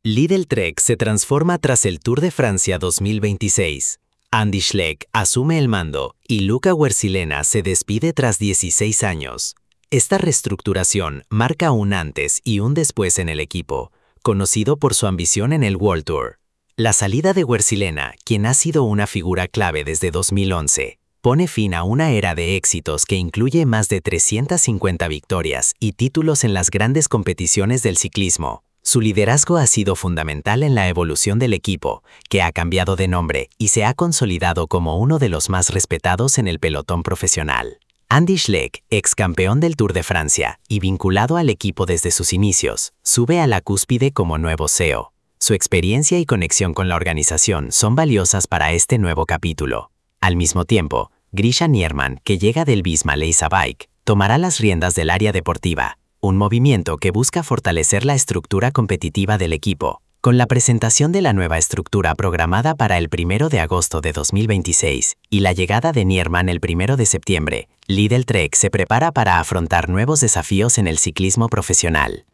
Lidl Trek se transforma tras el Tour de Francia 2026. Andy Schleck asume el mando y Luca Guercilena se despide tras 16 años. Esta reestructuración marca un antes y un después en el equipo, conocido por su ambición en el World Tour. La salida de Guercilena, quien ha sido una figura clave desde 2011, pone fin a una era de éxitos que incluye más de 350 victorias y títulos en las grandes competiciones del ciclismo. Su liderazgo ha sido fundamental en la evolución del equipo, que ha cambiado de nombre y se ha consolidado como uno de los más respetados en el pelotón profesional. Andy Schleck, ex campeón del Tour de Francia y vinculado al equipo desde sus inicios, sube a la cúspide como nuevo CEO. Su experiencia y conexión con la organización son valiosas para este nuevo capítulo. Al mismo tiempo, Grisha Nierman, que llega del Visma Leisa Bike, tomará las riendas del área deportiva, un movimiento que busca fortalecer la estructura competitiva del equipo. Con la presentación de la nueva estructura programada para el 1 de agosto de 2026 y la llegada de Nierman el 1 de septiembre, Lidl Trek se prepara para afrontar nuevos desafíos en el ciclismo profesional.